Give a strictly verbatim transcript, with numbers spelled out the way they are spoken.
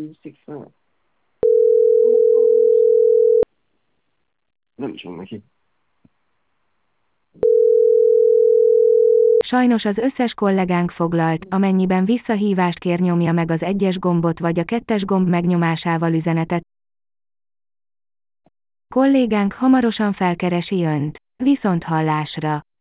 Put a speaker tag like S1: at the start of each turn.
S1: Nem is van neki.
S2: Sajnos az összes kollégánk foglalt, amennyiben visszahívást kér, nyomja meg az egyes gombot vagy a kettes gomb megnyomásával üzenetet. Kollégánk hamarosan felkeresi Önt. Viszonthallásra!